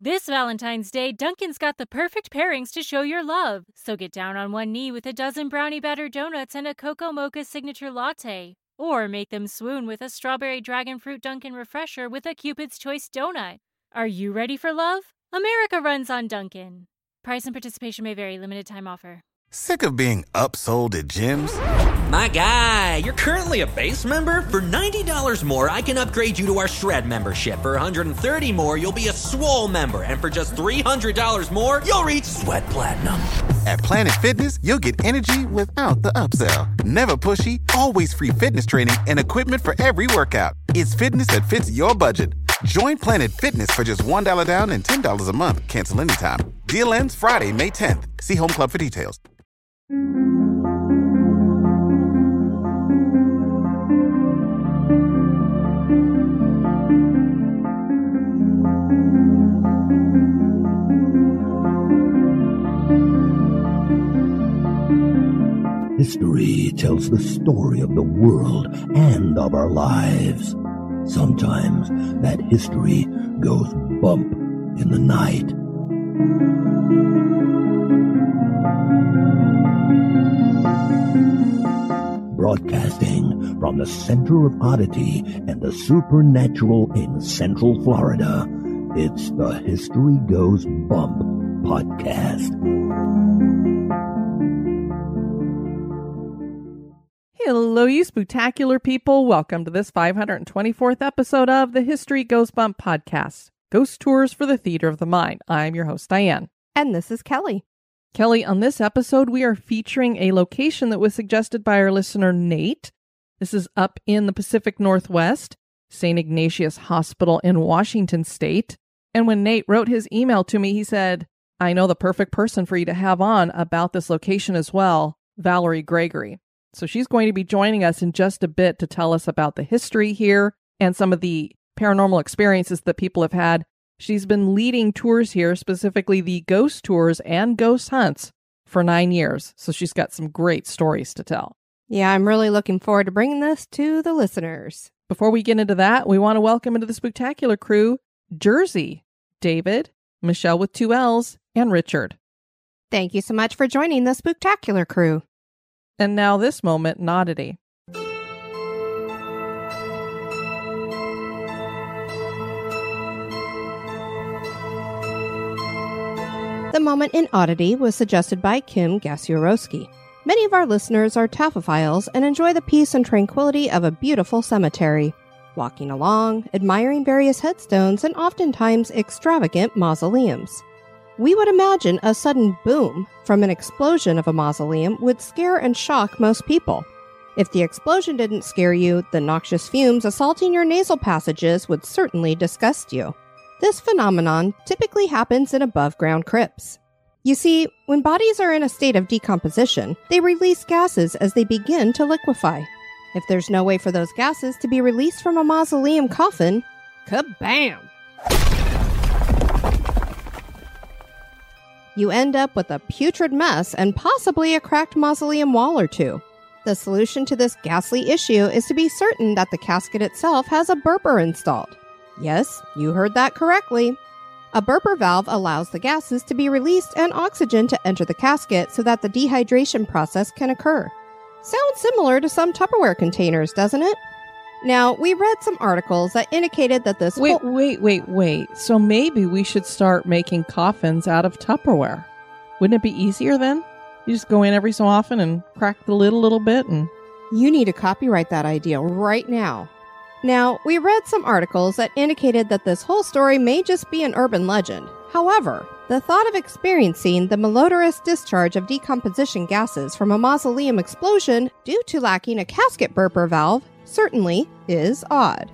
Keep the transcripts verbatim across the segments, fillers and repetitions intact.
This Valentine's Day, Dunkin's got the perfect pairings to show your love. So get down on one knee with a dozen brownie batter donuts and a cocoa mocha signature latte. Or make them swoon with a strawberry dragon fruit Dunkin' refresher with a Cupid's Choice donut. Are you ready for love? America runs on Dunkin'. Price and participation may vary. Limited time offer. Sick of being upsold at gyms? My guy, you're currently a base member? For ninety dollars more, I can upgrade you to our Shred membership. For one hundred thirty dollars more, you'll be a Swole member. And for just three hundred dollars more, you'll reach Sweat Platinum. At Planet Fitness, you'll get energy without the upsell. Never pushy, always free fitness training and equipment for every workout. It's fitness that fits your budget. Join Planet Fitness for just one dollar down and ten dollars a month. Cancel anytime. Deal ends Friday, May tenth. See Home Club for details. History tells the story of the world and of our lives. Sometimes that history goes bump in the night. Broadcasting from the center of oddity and the supernatural in Central Florida, it's the History Goes Bump podcast. Hello, you spooktacular people. Welcome to this five hundred twenty-fourth episode of the History Goes Bump podcast, Ghost Tours for the Theater of the Mind. I'm your host, Diane. And this is Kelly. Kelly, on this episode, we are featuring a location that was suggested by our listener, Nate. This is up in the Pacific Northwest, Saint Ignatius Hospital in Washington State. And when Nate wrote his email to me, he said, I know the perfect person for you to have on about this location as well, Valerie Gregory. So she's going to be joining us in just a bit to tell us about the history here and some of the paranormal experiences that people have had. She's been leading tours here, specifically the ghost tours and ghost hunts, for nine years. So she's got some great stories to tell. Yeah, I'm really looking forward to bringing this to the listeners. Before we get into that, we want to welcome into the Spooktacular crew, Jersey, David, Michelle with two L's, and Richard. Thank you so much for joining the Spooktacular crew. And now this moment in oddity. The moment in oddity was suggested by Kim Gasiorowski. Many of our listeners are taphophiles and enjoy the peace and tranquility of a beautiful cemetery, walking along, admiring various headstones, and oftentimes extravagant mausoleums. We would imagine a sudden boom from an explosion of a mausoleum would scare and shock most people. If the explosion didn't scare you, the noxious fumes assaulting your nasal passages would certainly disgust you. This phenomenon typically happens in above-ground crypts. You see, when bodies are in a state of decomposition, they release gases as they begin to liquefy. If there's no way for those gases to be released from a mausoleum coffin, kabam! You end up with a putrid mess and possibly a cracked mausoleum wall or two. The solution to this ghastly issue is to be certain that the casket itself has a burper installed. Yes, you heard that correctly. A burper valve allows the gases to be released and oxygen to enter the casket so that the dehydration process can occur. Sounds similar to some Tupperware containers, doesn't it? Now, we read some articles that indicated that this... Wait, whole- wait, wait, wait. So maybe we should start making coffins out of Tupperware. Wouldn't it be easier then? You just go in every so often and crack the lid a little bit and... You need to copyright that idea right now. Now, we read some articles that indicated that this whole story may just be an urban legend. However, the thought of experiencing the malodorous discharge of decomposition gases from a mausoleum explosion due to lacking a casket burper valve certainly is odd.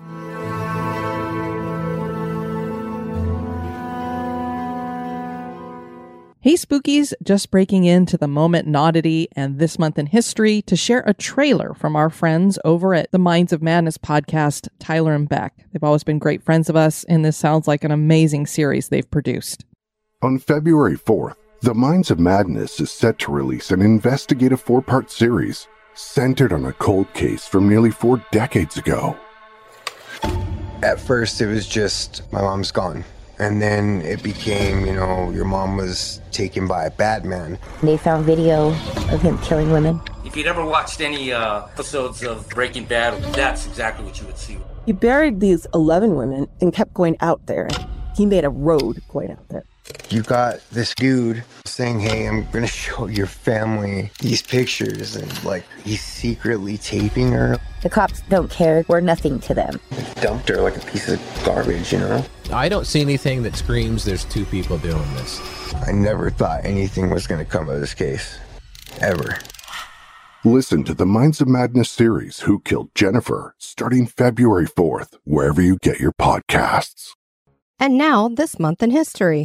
Hey Spookies, just breaking into the moment in oddity and this month in history to share a trailer from our friends over at the Minds of Madness podcast, Tyler and Beck. They've always been great friends of us, and this sounds like an amazing series they've produced. On February fourth, The Minds of Madness is set to release an investigative four-part series centered on a cold case from nearly four decades ago. At first, it was just my mom's gone. And then it became, you know, your mom was taken by a bad man. They found video of him killing women. If you'd ever watched any uh, episodes of Breaking Bad, that's exactly what you would see. He buried these eleven women and kept going out there. He made a road going out there. You got this dude saying, hey, I'm going to show your family these pictures. And, like, he's secretly taping her. The cops don't care. We're nothing to them. They dumped her like a piece of garbage, you know? I don't see anything that screams there's two people doing this. I never thought anything was going to come of this case. Ever. Listen to the Minds of Madness series, Who Killed Jennifer, starting February fourth, wherever you get your podcasts. And now, this month in history.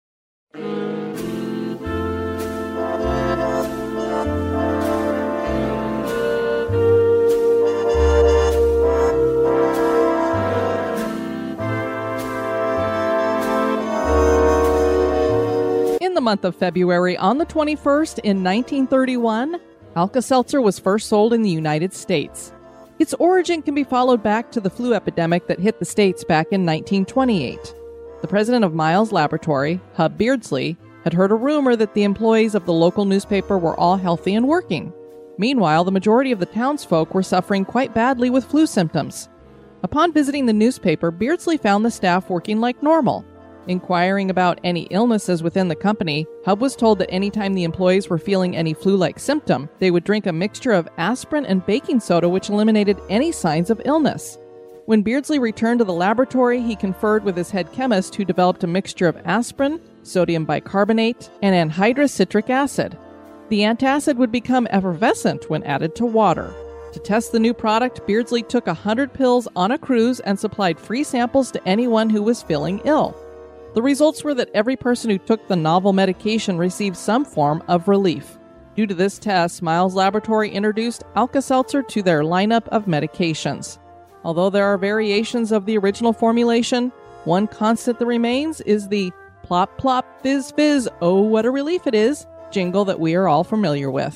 In the month of February, on the twenty-first in nineteen thirty-one, Alka-Seltzer was first sold in the United States. Its origin can be followed back to the flu epidemic that hit the States back in nineteen twenty-eight. The president of Miles Laboratory, Hub Beardsley, had heard a rumor that the employees of the local newspaper were all healthy and working. Meanwhile, the majority of the townsfolk were suffering quite badly with flu symptoms. Upon visiting the newspaper, Beardsley found the staff working like normal. Inquiring about any illnesses within the company, Hub was told that anytime the employees were feeling any flu-like symptom, they would drink a mixture of aspirin and baking soda, which eliminated any signs of illness. When Beardsley returned to the laboratory, he conferred with his head chemist, who developed a mixture of aspirin, sodium bicarbonate, and anhydrous citric acid. The antacid would become effervescent when added to water. To test the new product, Beardsley took one hundred pills on a cruise and supplied free samples to anyone who was feeling ill. The results were that every person who took the novel medication received some form of relief. Due to this test, Miles Laboratory introduced Alka-Seltzer to their lineup of medications. Although there are variations of the original formulation, one constant that remains is the plop plop fizz fizz, oh what a relief it is jingle that we are all familiar with.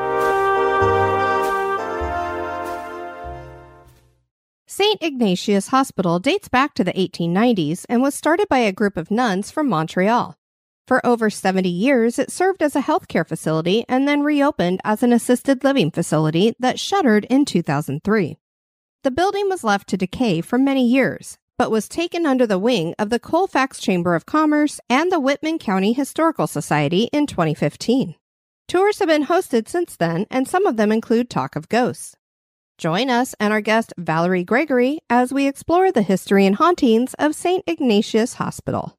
Saint Ignatius Hospital dates back to the eighteen nineties and was started by a group of nuns from Montreal. For over seventy years, it served as a healthcare facility and then reopened as an assisted living facility that shuttered in two thousand three. The building was left to decay for many years, but was taken under the wing of the Colfax Chamber of Commerce and the Whitman County Historical Society in twenty fifteen. Tours have been hosted since then, and some of them include talk of ghosts. Join us and our guest Valerie Gregory as we explore the history and hauntings of Saint Ignatius Hospital.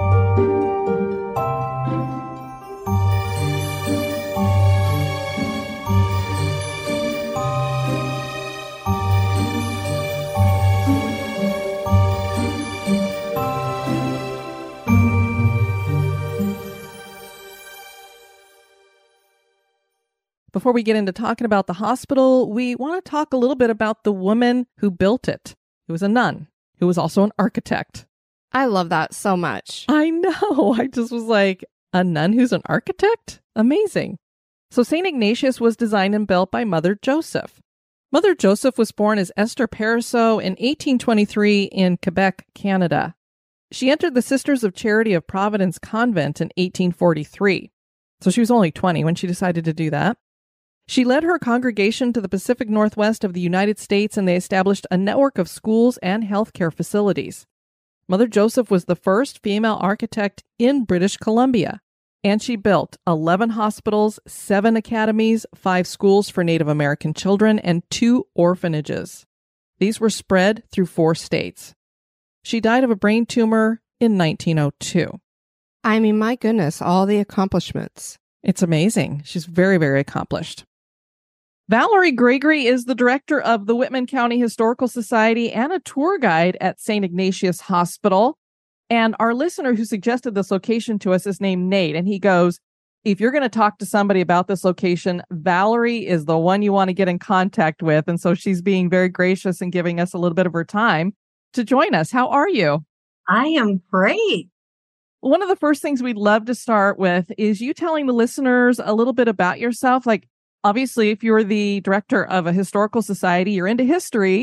Before we get into talking about the hospital, we want to talk a little bit about the woman who built it. It was a nun who was also an architect. I love that so much. I know. I just was like, a nun who's an architect? Amazing. So Saint Ignatius was designed and built by Mother Joseph. Mother Joseph was born as Esther Pariseau in eighteen twenty-three in Quebec, Canada. She entered the Sisters of Charity of Providence Convent in eighteen forty-three. So she was only twenty when she decided to do that. She led her congregation to the Pacific Northwest of the United States, and they established a network of schools and healthcare facilities. Mother Joseph was the first female architect in British Columbia, and she built eleven hospitals, seven academies, five schools for Native American children, and two orphanages. These were spread through four states. She died of a brain tumor in nineteen oh two. I mean, my goodness, all the accomplishments. It's amazing. She's very, very accomplished. Valerie Gregory is the director of the Whitman County Historical Society and a tour guide at Saint Ignatius Hospital. And our listener who suggested this location to us is named Nate. And he goes, if you're going to talk to somebody about this location, Valerie is the one you want to get in contact with. And so she's being very gracious and giving us a little bit of her time to join us. How are you? I am great. One of the first things we'd love to start with is you telling the listeners a little bit about yourself. Like, obviously, if you're the director of a historical society, you're into history.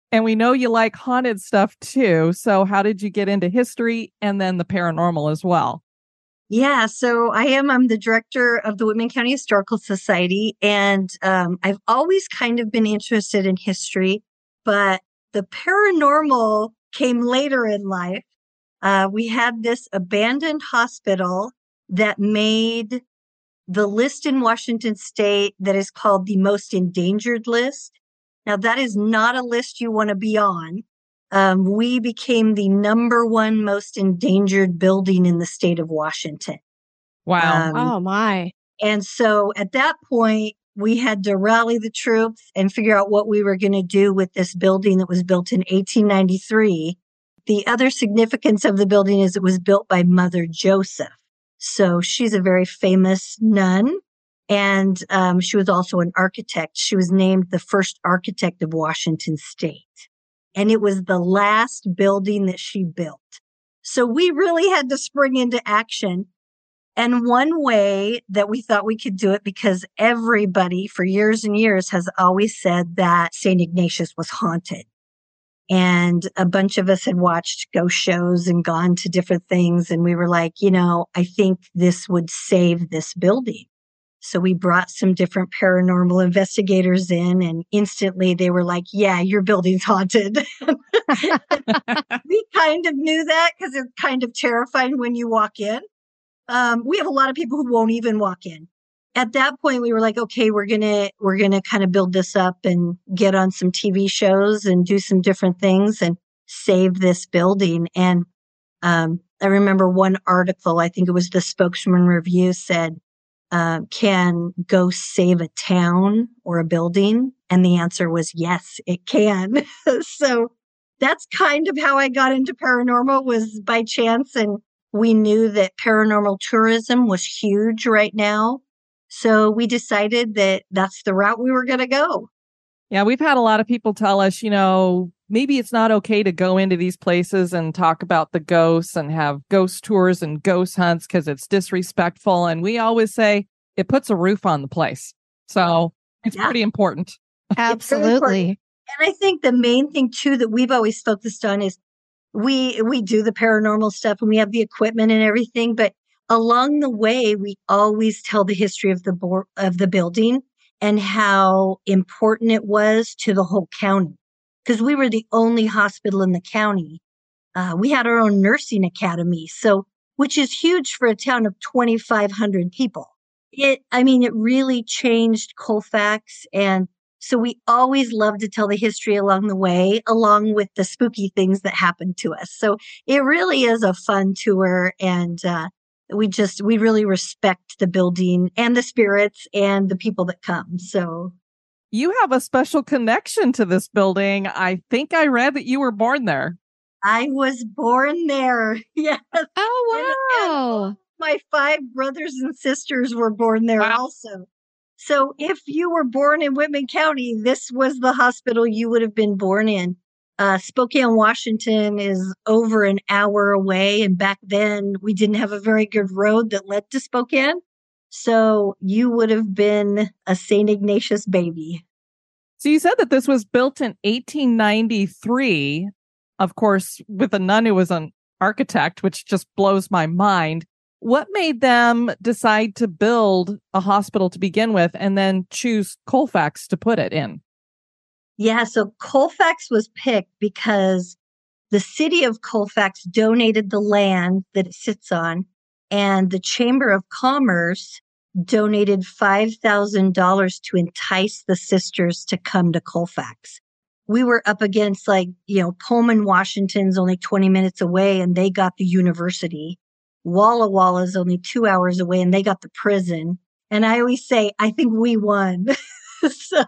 And we know you like haunted stuff too. So how did you get into history and then the paranormal as well? Yeah, so I am. I'm the director of the Whitman County Historical Society, and um, I've always kind of been interested in history, but the paranormal came later in life. Uh, we had this abandoned hospital that made the list in Washington State that is called the most endangered list. Now, that is not a list you want to be on. Um, we became the number one most endangered building in the state of Washington. Wow. Um, Oh, my. and so at that point, we had to rally the troops and figure out what we were going to do with this building that was built in eighteen ninety-three. The other significance of the building is it was built by Mother Joseph. So she's a very famous nun. And um, she was also an architect. She was named the first architect of Washington State. And it was the last building that she built. So we really had to spring into action. And one way that we thought we could do it, because everybody for years and years has always said that Saint Ignatius was haunted. And a bunch of us had watched ghost shows and gone to different things. And we were like, you know, I think this would save this building. So we brought some different paranormal investigators in, and instantly they were like, yeah, your building's haunted. We kind of knew that because it's kind of terrifying when you walk in. Um, we have a lot of people who won't even walk in. At that point, we were like, okay, we're going to, we're going to kind of build this up and get on some T V shows and do some different things and save this building. And um, I remember one article, I think it was the Spokesman Review, said, Uh, can ghosts save a town or a building? And the answer was yes, it can. So that's kind of how I got into paranormal, was by chance. And we knew that paranormal tourism was huge right now. So we decided that that's the route we were going to go. Yeah, we've had a lot of people tell us, you know, maybe it's not okay to go into these places and talk about the ghosts and have ghost tours and ghost hunts because it's disrespectful. And we always say it puts a roof on the place. So it's Yeah. pretty important. Absolutely. And I think the main thing too that we've always focused on is we we do the paranormal stuff and we have the equipment and everything, but along the way we always tell the history of the bo- of the building and how important it was to the whole county, because we were the only hospital in the county. Uh, we had our own nursing academy, so which is huge for a town of twenty-five hundred people. It, I mean, it really changed Colfax, and so we always love to tell the history along the way, along with the spooky things that happened to us. So it really is a fun tour, and uh, we just, we really respect the building and the spirits and the people that come. So You have a special connection to this building. I think I read that you were born there. I was born there. Yes. Oh, wow. And, and my five brothers and sisters were born there Wow. also. So if you were born in Whitman County, this was the hospital you would have been born in. Uh, Spokane, Washington is over an hour away. And back then we didn't have a very good road that led to Spokane. So you would have been a Saint Ignatius baby. So you said that this was built in eighteen ninety-three, of course, with a nun who was an architect, which just blows my mind. What made them decide to build a hospital to begin with and then choose Colfax to put it in? Yeah, so Colfax was picked because the city of Colfax donated the land that it sits on, and the Chamber of Commerce donated five thousand dollars to entice the sisters to come to Colfax. We were up against, like, you know, Pullman, Washington's only twenty minutes away, and they got the university. Walla Walla is only two hours away, and they got the prison. And I always say, I think we won. So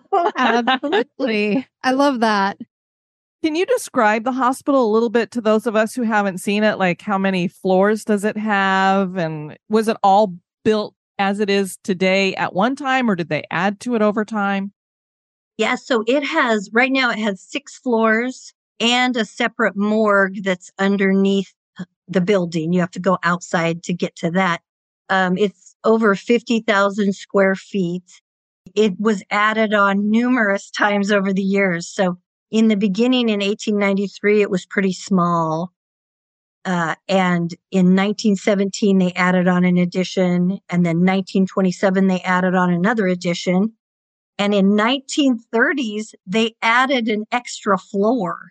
Absolutely. I love that. Can you describe the hospital a little bit to those of us who haven't seen it? Like, how many floors does it have? And was it all built as it is today at one time, or did they add to it over time? Yeah, so it has, right now it has six floors and a separate morgue that's underneath the building. You have to go outside to get to that. Um, it's over fifty thousand square feet. It was added on numerous times over the years. So in the beginning in eighteen ninety-three, it was pretty small. Uh, and in nineteen seventeen, they added on an addition. And then nineteen twenty-seven, they added on another addition. And in nineteen thirties, they added an extra floor.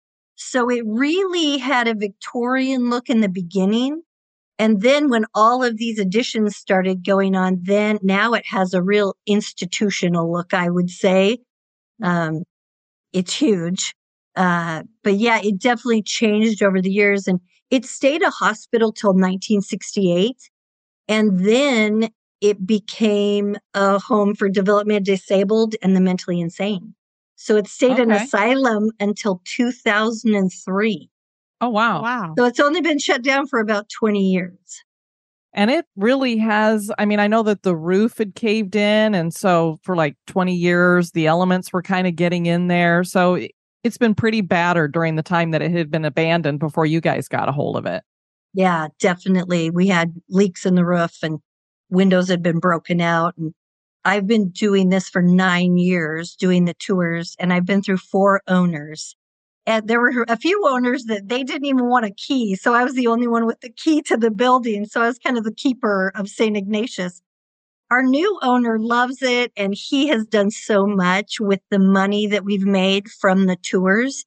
So it really had a Victorian look in the beginning. And then when all of these additions started going on, then now it has a real institutional look, I would say. Um, it's huge. Uh, but yeah, it definitely changed over the years. And it stayed a hospital till nineteen sixty-eight. And then it became a home for developmentally disabled and the mentally insane. So it stayed Okay. an asylum until two thousand three. Oh, wow. Wow. So it's only been shut down for about twenty years. And it really has, I mean, I know that the roof had caved in. And so for like twenty years, the elements were kind of getting in there. So it- it's been pretty battered during the time that it had been abandoned before you guys got a hold of it. Yeah, definitely. We had leaks in the roof and windows had been broken out. And I've been doing this for nine years, doing the tours, and I've been through four owners. And there were a few owners that they didn't even want a key. So I was the only one with the key to the building. So I was kind of the keeper of Saint Ignatius. Our new owner loves it, and he has done so much with the money that we've made from the tours.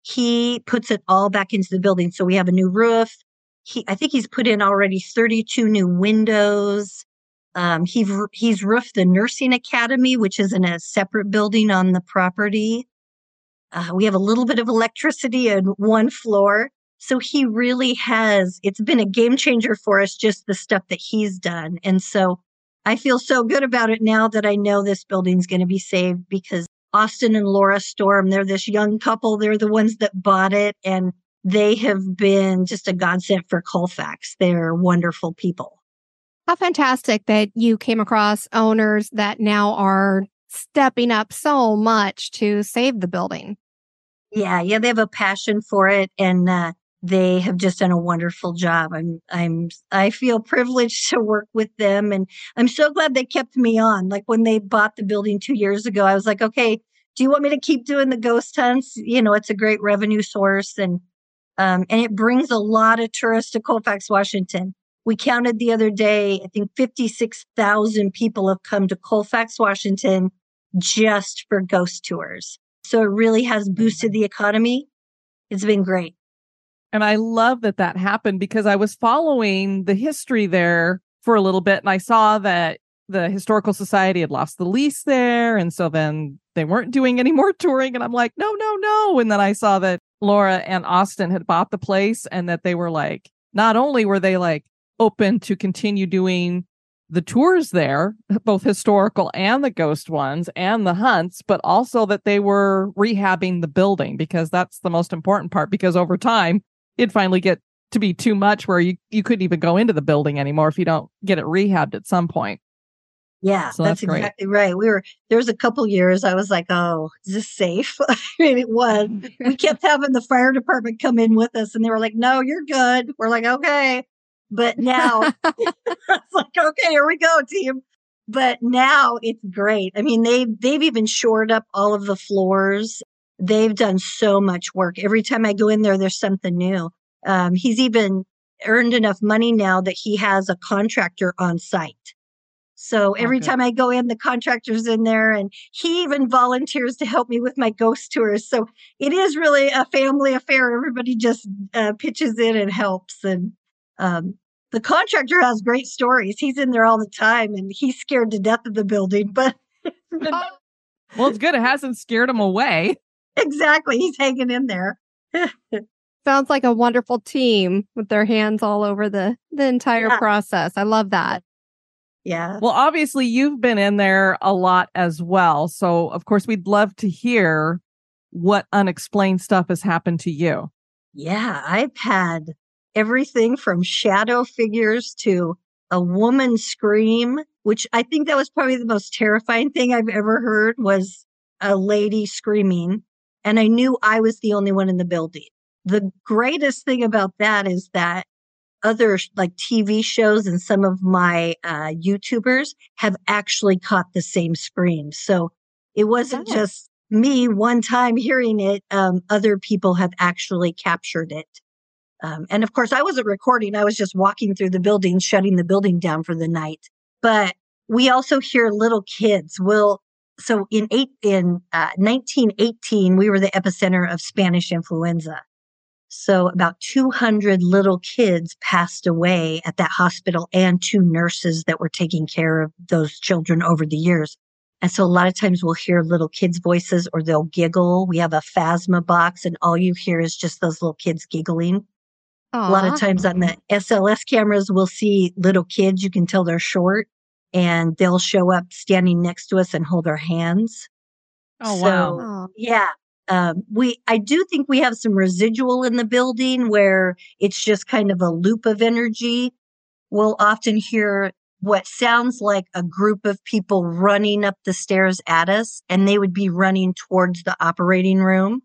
He puts it all back into the building. So we have a new roof. He, I think he's put in already thirty-two new windows. Um, he, he's roofed the nursing academy, which is in a separate building on the property. Uh, we have a little bit of electricity on one floor. So he really has, it's been a game changer for us, just the stuff that he's done. And so I feel so good about it now that I know this building's going to be saved, because Austin and Laura Storm, they're this young couple. They're the ones that bought it, and they have been just a godsend for Colfax. They're wonderful people. How fantastic that you came across owners that now are stepping up so much to save the building. Yeah, yeah, they have a passion for it, and uh, they have just done a wonderful job. I'm, I'm, I feel privileged to work with them, and I'm so glad they kept me on. Like when they bought the building two years ago, I was like, okay, do you want me to keep doing the ghost hunts? You know, it's a great revenue source, and um, and it brings a lot of tourists to Colfax, Washington. We counted the other day, I think fifty-six thousand people have come to Colfax, Washington just for ghost tours. So it really has boosted the economy. It's been great. And I love that that happened, because I was following the history there for a little bit, and I saw that the Historical Society had lost the lease there. And so then they weren't doing any more touring. And I'm like, no, no, no. And then I saw that Laura and Austin had bought the place, and that they were like, not only were they like open to continue doing the tours there, both historical and the ghost ones and the hunts, but also that they were rehabbing the building, because that's the most important part, because over time it'd finally get to be too much where you, you couldn't even go into the building anymore if you don't get it rehabbed at some point. Yeah, So that's, that's great. exactly right. We were, there was a couple years I was like, oh, is this safe? I mean, it was. We kept having the fire department come in with us, and they were like, no, you're good. We're like, okay. But now it's like, okay, here we go, team. But now it's great. I mean, they, they've even shored up all of the floors. They've done so much work. Every time I go in there, there's something new. Um, he's even earned enough money now that he has a contractor on site. So every Okay. time I go in, the contractor's in there, and he even volunteers to help me with my ghost tours. So it is really a family affair. Everybody just uh, pitches in and helps. And um, the contractor has great stories. He's in there all the time, and he's scared to death of the building. But Well, it's good. It hasn't scared him away. exactly, he's hanging in there. Sounds like a wonderful team with their hands all over the, the entire Yeah. process. I love that. Yeah. Well, obviously you've been in there a lot as well. So of course we'd love to hear what unexplained stuff has happened to you. Yeah, I've had everything from shadow figures to a woman scream, which I think that was probably the most terrifying thing I've ever heard, was a lady screaming. And I knew I was the only one in the building. The greatest thing about that is that other like T V shows and some of my uh, YouTubers have actually caught the same scream. So it wasn't Oh. just me one time hearing it, um, other people have actually captured it. Um, and of course, I wasn't recording. I was just walking through the building, shutting the building down for the night. But we also hear little kids. Will so in eight in uh, nineteen eighteen, we were the epicenter of Spanish influenza. So about two hundred little kids passed away at that hospital, and two nurses that were taking care of those children over the years. And so a lot of times we'll hear little kids' voices, or they'll giggle. We have a Phasma box, and all you hear is just those little kids giggling. Aww. A lot of times on the S L S cameras, we'll see little kids. You can tell they're short, and they'll show up standing next to us and hold our hands. Oh, so, wow. Yeah. Um, we, I do think we have some residual in the building where it's just kind of a loop of energy. We'll often hear what sounds like a group of people running up the stairs at us, and they would be running towards the operating room.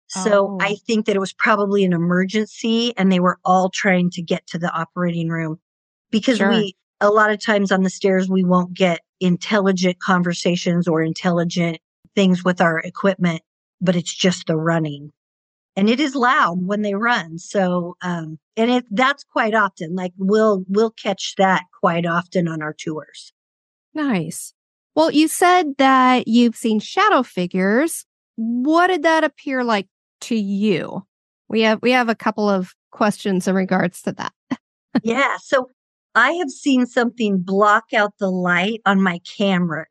So Oh. I think that it was probably an emergency, and they were all trying to get to the operating room, because Sure. we, a lot of times on the stairs, we won't get intelligent conversations or intelligent things with our equipment, but it's just the running. And it is loud when they run. So, um, and it, that's quite often, like we'll, we'll catch that quite often on our tours. Nice. Well, you said that you've seen shadow figures. What did that appear like to you? We have, we have a couple of questions in regards to that. Yeah. So I have seen something block out the light on my cameras.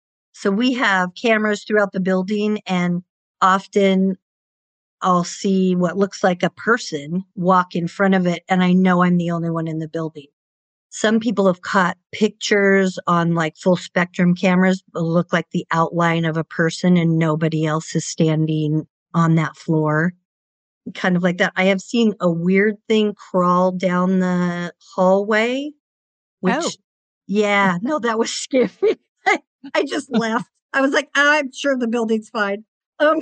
So we have cameras throughout the building, and often I'll see what looks like a person walk in front of it, and I know I'm the only one in the building. Some people have caught pictures on like full spectrum cameras that look like the outline of a person, and nobody else is standing on that floor. Kind of like that. I have seen a weird thing crawl down the hallway, which, Oh. yeah, no, that was scary. I, I just laughed. I was like, I'm sure the building's fine. Um,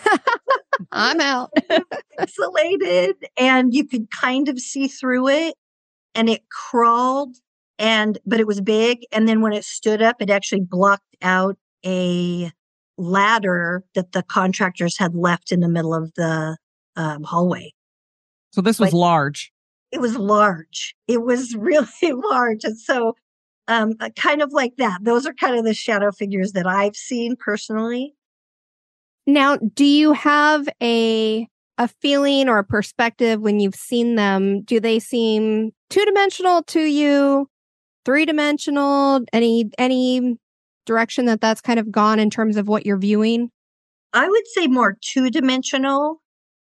I'm out. Isolated, and you could kind of see through it, and it crawled, and but it was big, and then when it stood up, it actually blocked out a ladder that the contractors had left in the middle of the um, hallway. So this was Like, large. It was large. It was really large, and so um, uh, kind of like that. Those are kind of the shadow figures that I've seen personally. Now, do you have a a feeling or a perspective when you've seen them? Do they seem two-dimensional to you? Three-dimensional? Any any direction that that's kind of gone in terms of what you're viewing? I would say more two-dimensional.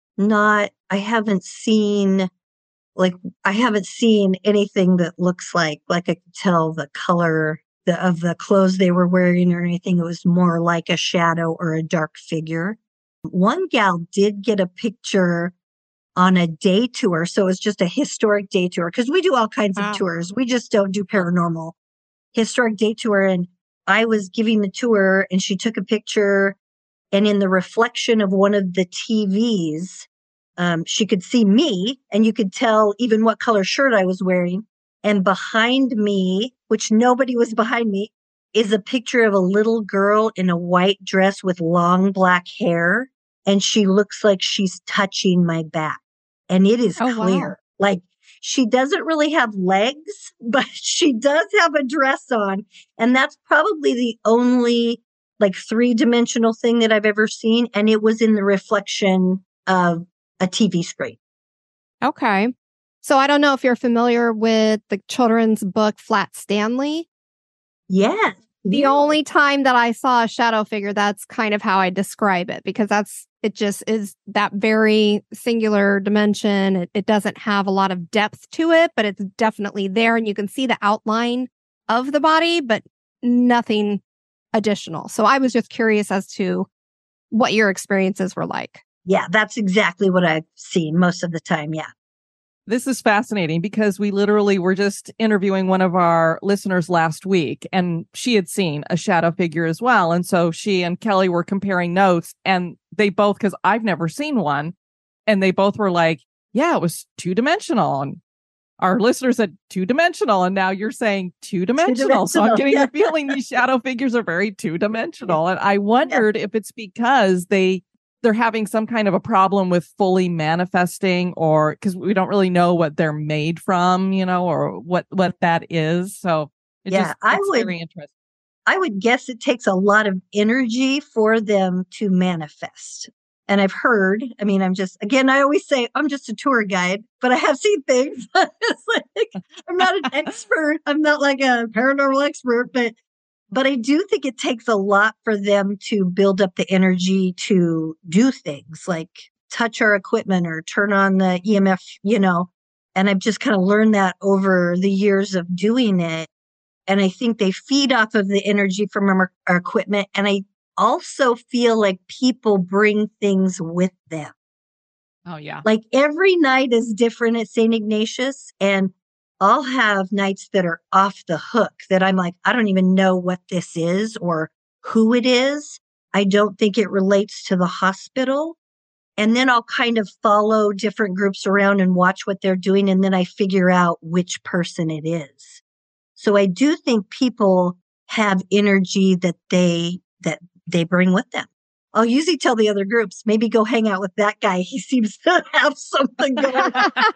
Not, I haven't seen, like, I haven't seen anything that looks like, like I could tell the color the, of the clothes they were wearing or anything. It was more like a shadow or a dark figure. One gal did get a picture on a day tour. So it was just a historic day tour, because we do all kinds Wow. of tours. We just don't do paranormal. Historic day tour. And I was giving the tour, and she took a picture, and in the reflection of one of the T Vs, um, she could see me, and you could tell even what color shirt I was wearing. And behind me, which nobody was behind me, is a picture of a little girl in a white dress with long black hair. And she looks like she's touching my back. And it is Oh, clear. wow. Like, she doesn't really have legs, but she does have a dress on. And that's probably the only like three-dimensional thing that I've ever seen. And it was in the reflection of a T V screen. Okay. So I don't know if you're familiar with the children's book Flat Stanley. Yes. The Yeah. only time that I saw a shadow figure, that's kind of how I describe it, because that's, it just is that very singular dimension. It, it doesn't have a lot of depth to it, but it's definitely there, and you can see the outline of the body, but nothing additional. So I was just curious as to what your experiences were like. Yeah, that's exactly what I've seen most of the time. Yeah. This is fascinating because we literally were just interviewing one of our listeners last week, and she had seen a shadow figure as well. And so she and Kelly were comparing notes, and they both, because I've never seen one, and they both were like, yeah, it was two dimensional. And our listener said two-dimensional, and now you're saying two-dimensional. So I'm getting yeah. the feeling these shadow figures are very two-dimensional. And I wondered yeah. if it's because they, they're having some kind of a problem with fully manifesting, or because we don't really know what they're made from, you know, or what, what that is. So it yeah, just, I it's would, very interesting. I would guess it takes a lot of energy for them to manifest. And I've heard, I mean, I'm just, again, I always say I'm just a tour guide, but I have seen things. It's like, I'm not an expert. I'm not like a paranormal expert, but, but I do think it takes a lot for them to build up the energy to do things like touch our equipment or turn on the E M F, you know, and I've just kind of learned that over the years of doing it. And I think they feed off of the energy from our, our equipment. And I also feel like people bring things with them. Oh, yeah. Like every night is different at Saint Ignatius, and I'll have nights that are off the hook that I'm like, I don't even know what this is or who it is. I don't think it relates to the hospital. And then I'll kind of follow different groups around and watch what they're doing. And then I figure out which person it is. So I do think people have energy that they, that they bring with them. I'll usually tell the other groups, maybe go hang out with that guy. He seems to have something going on.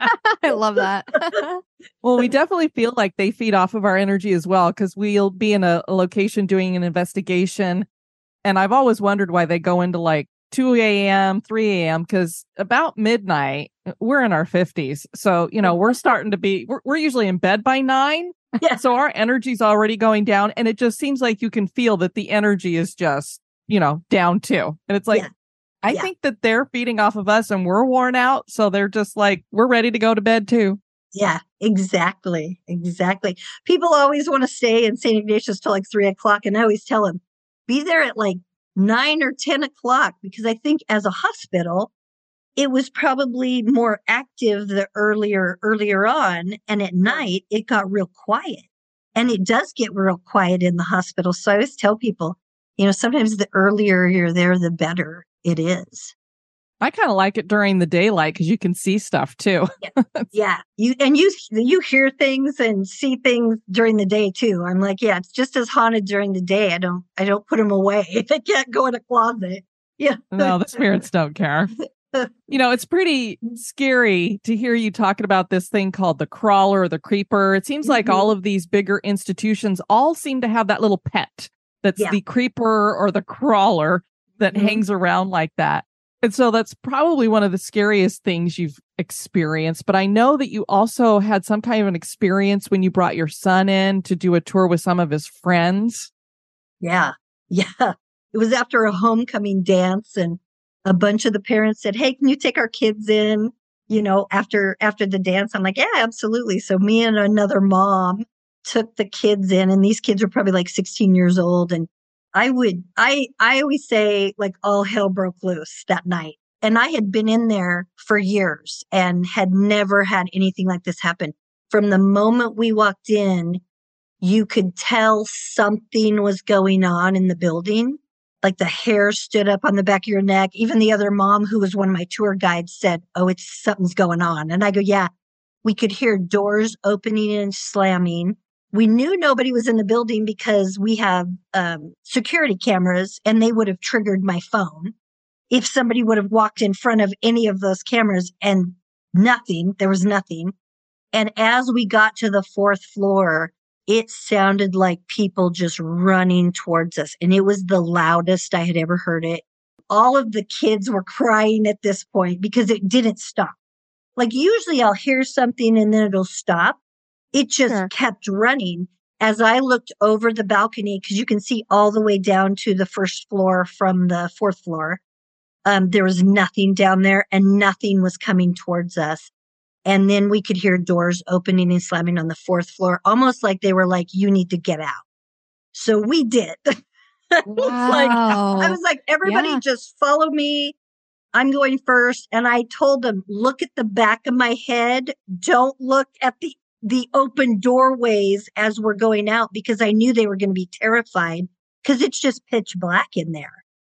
I love that. Well, we definitely feel like they feed off of our energy as well, because we'll be in a, a location doing an investigation. And I've always wondered why they go into like two a.m., three a.m., because about midnight, we're in our fifties. So, you know, we're starting to be, we're, we're usually in bed by nine. Yeah. So our energy's already going down, and it just seems like you can feel that the energy is just, you know, down too. And it's like, yeah. I yeah. think that they're feeding off of us and we're worn out. So they're just like, we're ready to go to bed too. Yeah, exactly. Exactly. People always want to stay in Saint Ignatius till like three o'clock. And I always tell them, be there at like nine or ten o'clock, because I think as a hospital, it was probably more active the earlier, earlier on. And at night, it got real quiet. And it does get real quiet in the hospital. So I always tell people, you know, sometimes the earlier you're there, the better it is. I kind of like it during the daylight because you can see stuff too. yeah. yeah. You, and you, you hear things and see things during the day too. I'm like, yeah, it's just as haunted during the day. I don't, I don't put them away. They can't go in a closet. Yeah. No, the spirits don't care. You know, it's pretty scary to hear you talking about this thing called the crawler or the creeper. It seems like mm-hmm. all of these bigger institutions all seem to have that little pet that's yeah. the creeper or the crawler that mm-hmm. hangs around like that. And so that's probably one of the scariest things you've experienced. But I know that you also had some kind of an experience when you brought your son in to do a tour with some of his friends. Yeah. Yeah. It was after a homecoming dance, and a bunch of the parents said, hey, can you take our kids in, you know, after, after the dance? I'm like, yeah, absolutely. So me and another mom took the kids in, and these kids were probably like sixteen years old. And I would, I, I always say like all hell broke loose that night. And I had been in there for years and had never had anything like this happen. From the moment we walked in, you could tell something was going on in the building. Like the hair stood up on the back of your neck. Even the other mom, who was one of my tour guides, said, oh, it's something's going on. And I go, yeah, we could hear doors opening and slamming. We knew nobody was in the building because we have um, security cameras, and they would have triggered my phone if somebody would have walked in front of any of those cameras, and nothing, there was nothing. And as we got to the fourth floor, it sounded like people just running towards us. And it was the loudest I had ever heard it. All of the kids were crying at this point because it didn't stop. Like usually I'll hear something and then it'll stop. It just sure. kept running. As I looked over the balcony, because you can see all the way down to the first floor from the fourth floor, um, there was nothing down there and nothing was coming towards us. And then we could hear doors opening and slamming on the fourth floor, almost like they were like, you need to get out. So we did. Wow. like, I was like, everybody yeah. just follow me. I'm going first. And I told them, look at the back of my head. Don't look at the, the open doorways as we're going out, because I knew they were going to be terrified because it's just pitch black in there.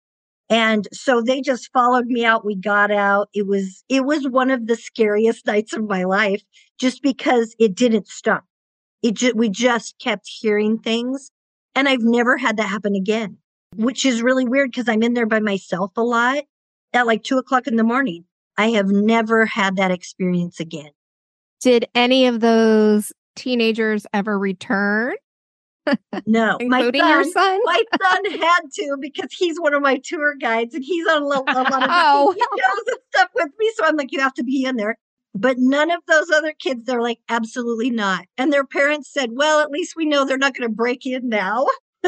And so they just followed me out. We got out. It was, it was one of the scariest nights of my life just because it didn't stop. It ju- we just kept hearing things. And I've never had that happen again, which is really weird because I'm in there by myself a lot at like two o'clock in the morning. I have never had that experience again. Did any of those teenagers ever return? No, including my son, your son. My son had to because he's one of my tour guides and he's on a, lo- a lot of Oh. shows and stuff with me. So I'm like, you have to be in there. But none of those other kids, they're like, absolutely not. And their parents said, well, at least we know they're not going to break in now.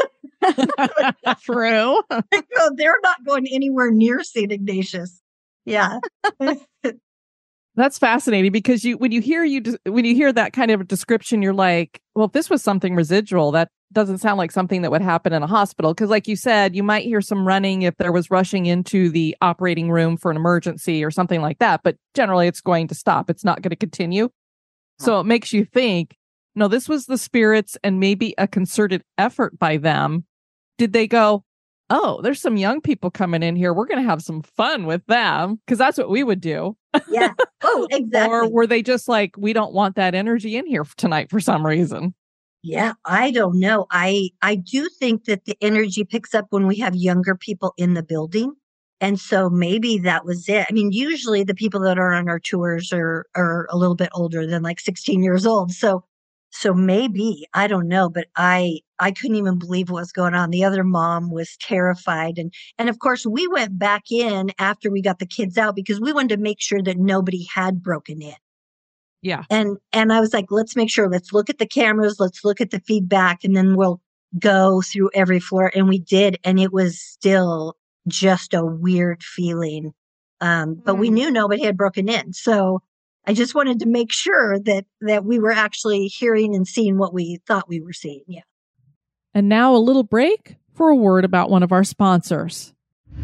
True. So they're not going anywhere near Saint Ignatius. Yeah. That's fascinating because you when you hear you when you hear that kind of description, you're like, well, if this was something residual, that doesn't sound like something that would happen in a hospital. Because like you said, you might hear some running if there was rushing into the operating room for an emergency or something like that. But generally, it's going to stop. It's not going to continue. So it makes you think, no, this was the spirits and maybe a concerted effort by them. Did they go, oh, there's some young people coming in here. We're going to have some fun with them because that's what we would do. Yeah. Oh, exactly. Or were they just like, we don't want that energy in here tonight for some reason? Yeah, I don't know. I I do think that the energy picks up when we have younger people in the building. And so maybe that was it. I mean, usually the people that are on our tours are are a little bit older than like sixteen years old. So so maybe, I don't know, but I I couldn't even believe what was going on. The other mom was terrified. And and of course, we went back in after we got the kids out because we wanted to make sure that nobody had broken in. Yeah. And and I was like, let's make sure, let's look at the cameras, let's look at the feedback, and then we'll go through every floor. And we did. And it was still just a weird feeling. Um, but mm. we knew nobody had broken in. So I just wanted to make sure that that we were actually hearing and seeing what we thought we were seeing. Yeah. And now a little break for a word about one of our sponsors.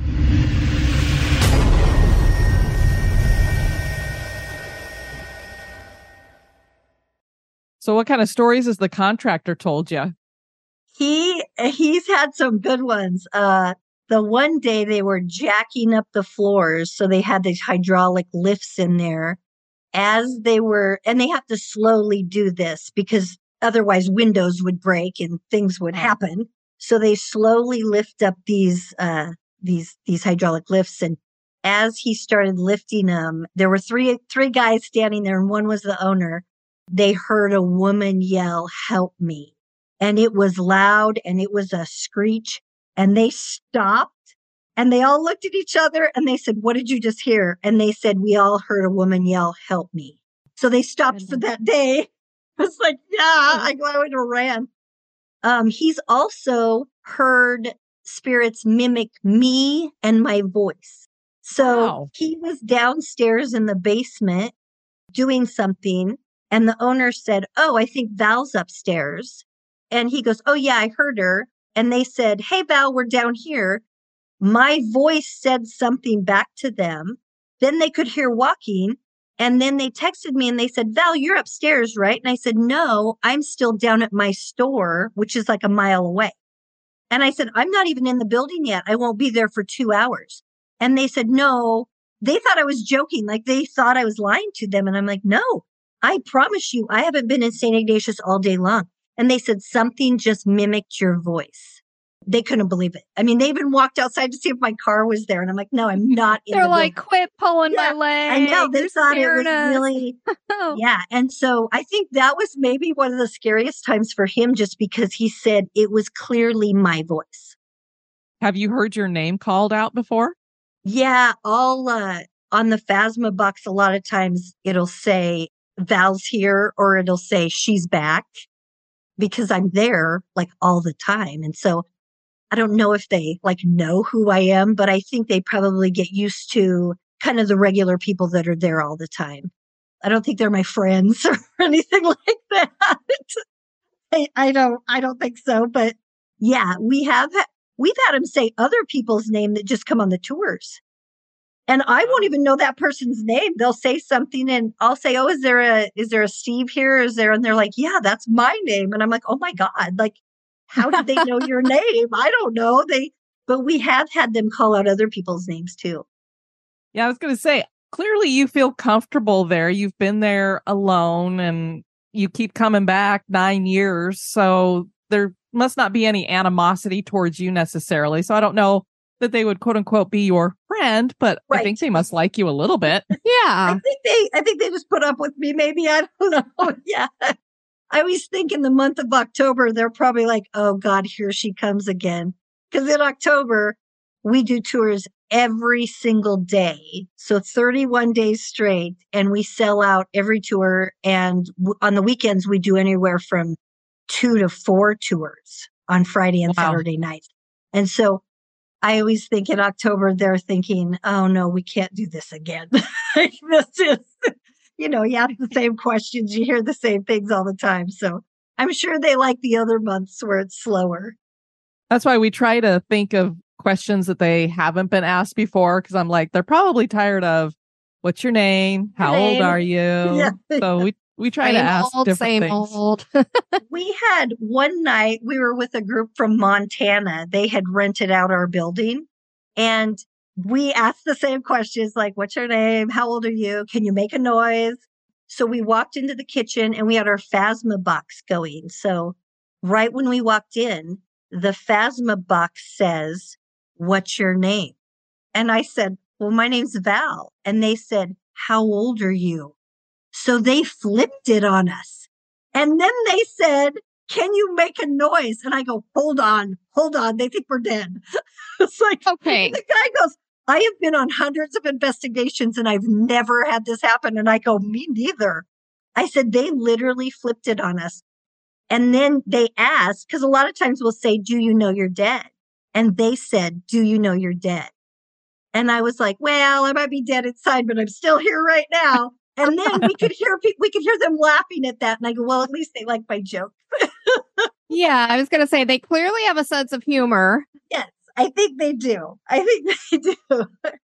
So what kind of stories has the contractor told you? He he's had some good ones. Uh, the one day they were jacking up the floors, so they had these hydraulic lifts in there as they were, and they have to slowly do this because otherwise windows would break and things would happen. So they slowly lift up these uh, these these hydraulic lifts, and as he started lifting them, there were three three guys standing there, and one was the owner. They heard a woman yell, "Help me." And it was loud and it was a screech, and they stopped and they all looked at each other and they said, "What did you just hear?" And they said, "We all heard a woman yell, 'Help me.'" So they stopped for that day. I was like, yeah, I go out and ran. Um, he's also heard spirits mimic me and my voice. So Wow. He was downstairs in the basement doing something. And the owner said, "Oh, I think Val's upstairs." And he goes, "Oh, yeah, I heard her." And they said, "Hey, Val, we're down here." My voice said something back to them. Then they could hear walking. And then they texted me and they said, "Val, you're upstairs, right?" And I said, "No, I'm still down at my store, which is like a mile away." And I said, "I'm not even in the building yet. I won't be there for two hours. And they said, "No." They thought I was joking. Like they thought I was lying to them. And I'm like, "No. I promise you, I haven't been in Saint Ignatius all day long." And they said, "Something just mimicked your voice." They couldn't believe it. I mean, they even walked outside to see if my car was there. And I'm like, "No, I'm not in They're the like, building." "Quit pulling Yeah, my leg." I know. They You're thought it was scaring us. really, yeah. And so I think that was maybe one of the scariest times for him just because he said it was clearly my voice. Have you heard your name called out before? Yeah, all uh, on the Phasma box, a lot of times it'll say Val's here or it'll say she's back because I'm there like all the time. And so I don't know if they like know who I am, but I think they probably get used to kind of the regular people that are there all the time. I don't think they're my friends or anything like that. I, I don't, I don't think so. But yeah, we have, we've had them say other people's name that just come on the tours. And I won't even know that person's name. They'll say something and I'll say, "Oh, is there a, is there a Steve here? Is there?" And they're like, "Yeah, that's my name." And I'm like, "Oh my God, like, how did they know your name?" I don't know. They, but we have had them call out other people's names too. Yeah, I was going to say, clearly you feel comfortable there. You've been there alone and you keep coming back nine years. So there must not be any animosity towards you necessarily. So I don't know that they would quote unquote be your friend, but right. I think they must like you a little bit. Yeah. I think they, I think they just put up with me. Maybe, I don't know. Yeah. I always think in the month of October, they're probably like, oh God, here she comes again. Because in October, we do tours every single day. So thirty-one days straight, and we sell out every tour. And w- on the weekends, we do anywhere from two to four tours on Friday and wow. Saturday nights. And so I always think in October, they're thinking, oh no, we can't do this again. This is, you know, you ask the same questions, you hear the same things all the time. So I'm sure they like the other months where it's slower. That's why we try to think of questions that they haven't been asked before, because I'm like, they're probably tired of, what's your name? How your old name? are you? Yeah. So we, we try same to ask old, different same things. old. We had one night, we were with a group from Montana. They had rented out our building, and we asked the same questions like, what's your name? How old are you? Can you make a noise? So we walked into the kitchen and we had our Phasma box going. So right when we walked in, the Phasma box says, what's your name? And I said, well, my name's Val. And they said, how old are you? So they flipped it on us. And then they said, can you make a noise? And I go, hold on, hold on. They think we're dead. It's like, okay. The guy goes, I have been on hundreds of investigations and I've never had this happen. And I go, me neither. I said, they literally flipped it on us. And then they asked, because a lot of times we'll say, do you know you're dead? And they said, do you know you're dead? And I was like, well, I might be dead inside, but I'm still here right now. And then we could hear pe- we could hear them laughing at that. And I go, well, at least they like my joke. Yeah, I was going to say, they clearly have a sense of humor. Yes, I think they do. I think they do.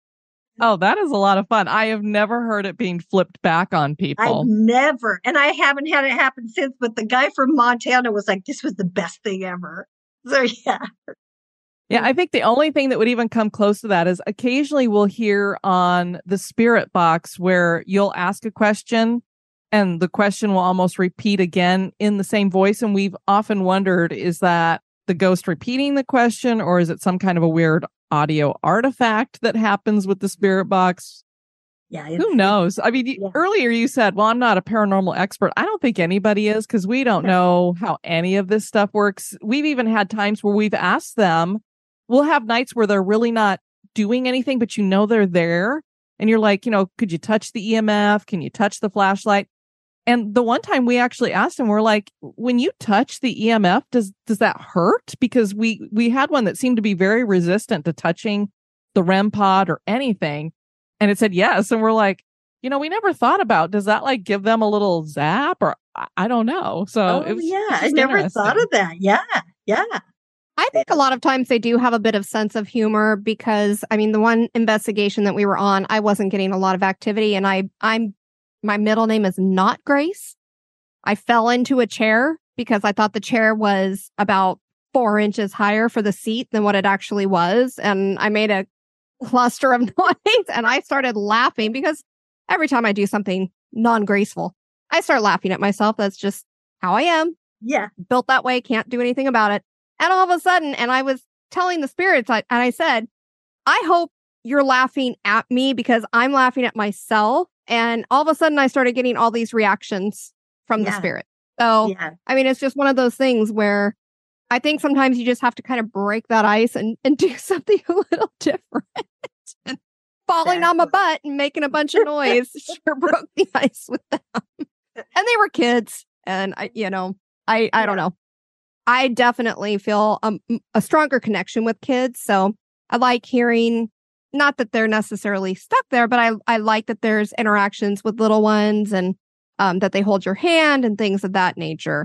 Oh, that is a lot of fun. I have never heard it being flipped back on people. I've never. And I haven't had it happen since. But the guy from Montana was like, this was the best thing ever. So, yeah. Yeah, I think the only thing that would even come close to that is occasionally we'll hear on the Spirit Box where you'll ask a question and the question will almost repeat again in the same voice. And we've often wondered, is that the ghost repeating the question, or is it some kind of a weird audio artifact that happens with the Spirit Box? Yeah, who knows? I mean, yeah. Earlier you said, well, I'm not a paranormal expert. I don't think anybody is, because we don't know how any of this stuff works. We've even had times where we've asked them, we'll have nights where they're really not doing anything, but you know they're there. And you're like, you know, could you touch the E M F? Can you touch the flashlight? And the one time we actually asked them, we're like, when you touch the E M F, does does that hurt? Because we we had one that seemed to be very resistant to touching the R E M pod or anything. And it said yes. And we're like, you know, we never thought about, does that like give them a little zap? Or I, I don't know. So oh, it was, yeah, I never thought of that. Yeah, yeah. I think a lot of times they do have a bit of sense of humor because, I mean, the one investigation that we were on, I wasn't getting a lot of activity, and I, I'm, my middle name is not Grace. I fell into a chair because I thought the chair was about four inches higher for the seat than what it actually was. And I made a cluster of noise and I started laughing because every time I do something non-graceful, I start laughing at myself. That's just how I am. Yeah. Built that way. Can't do anything about it. And all of a sudden, and I was telling the spirits, I, and I said, I hope you're laughing at me because I'm laughing at myself. And all of a sudden, I started getting all these reactions from Yeah. the spirit. So, Yeah. I mean, it's just one of those things where I think sometimes you just have to kind of break that ice and, and do something a little different. And falling on my butt and making a bunch of noise sure broke the ice with them. And they were kids. And, I, you know, I, I don't know. I definitely feel a, a stronger connection with kids. So I like hearing, not that they're necessarily stuck there, but I, I like that there's interactions with little ones and um, that they hold your hand and things of that nature.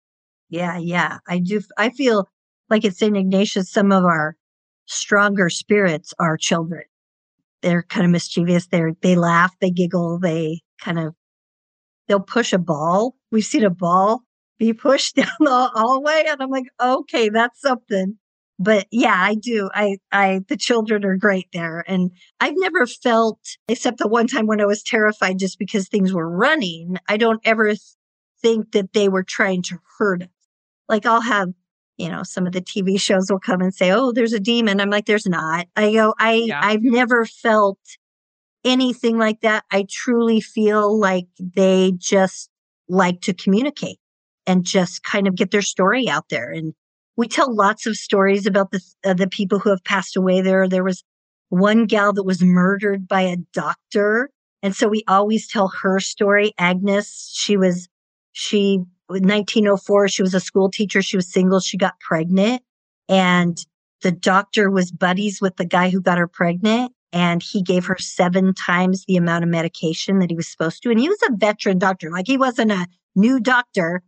Yeah, yeah. I do. I feel like at Saint Ignatius, some of our stronger spirits are children. They're kind of mischievous. They're, they laugh, they giggle, they kind of, they'll push a ball. We've seen a ball be pushed down the hallway. And I'm like, okay, that's something. But yeah, I do. I, I, the children are great there. And I've never felt, except the one time when I was terrified just because things were running, I don't ever th- think that they were trying to hurt us. Like I'll have, you know, some of the T V shows will come and say, oh, there's a demon. I'm like, there's not. I go, I, yeah. I've never felt anything like that. I truly feel like they just like to communicate and just kind of get their story out there. And we tell lots of stories about the uh, the people who have passed away there. There was one gal that was murdered by a doctor. And so we always tell her story. Agnes, she was, she, in nineteen oh four, she was a school teacher. She was single. She got pregnant. And the doctor was buddies with the guy who got her pregnant. And he gave her seven times the amount of medication that he was supposed to. And he was a veteran doctor. Like he wasn't a new doctor.